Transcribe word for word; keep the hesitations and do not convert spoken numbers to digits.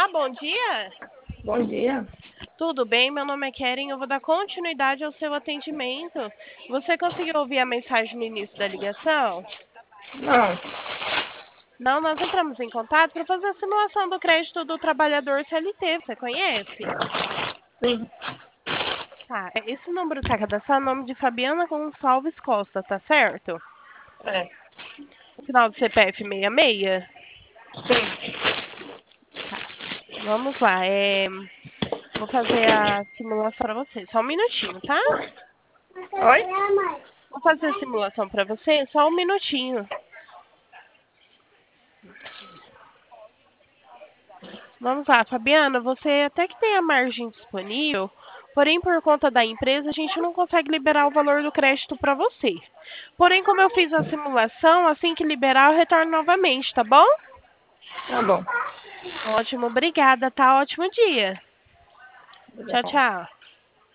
bom dia. Bom dia. Tudo bem? Meu nome é Keren, eu vou dar continuidade ao seu atendimento. Você conseguiu ouvir a mensagem no início da ligação? Não, Não, nós entramos em contato para fazer a simulação do crédito do trabalhador C L T. Você conhece? sim, Tá, é, esse número está cadastrado no nome de Fabiana Gonçalves Costa, tá certo? é, O final do C P F sessenta e seis? sim. Tá, vamos lá. É, vou fazer a simulação para você. Só um minutinho, tá? Oi? Vou fazer a simulação para você, só um minutinho. Vamos lá, Fabiana, você até que tem a margem disponível, porém por conta da empresa a gente não consegue liberar o valor do crédito para você. Porém, como eu fiz a simulação, assim que liberar eu retorno novamente, tá bom? Tá bom. Ótimo, obrigada, tá? Ótimo dia. Tchau, Tá bom. tchau.